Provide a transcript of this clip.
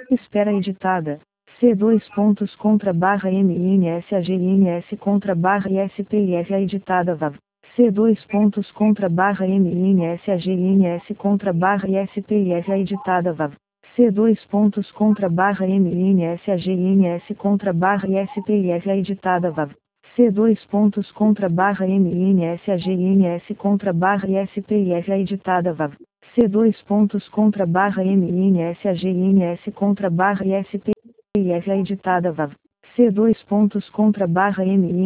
Espera editada. C dois pontos contra barra MINSAGINS contra barra ISPIS editada VAV. C dois pontos contra barra MINSAGINS contra barra ISPIS editada VAV. C dois pontos contra barra MINSAGINS contra barra ISPIS editada VAV. C dois pontos contra barra MINSAGINS contra barra ISPIS editada VAV. C dois pontos contra barra MINSAGINS contra barra ISPIS editada VAV. C dois pontos contra barra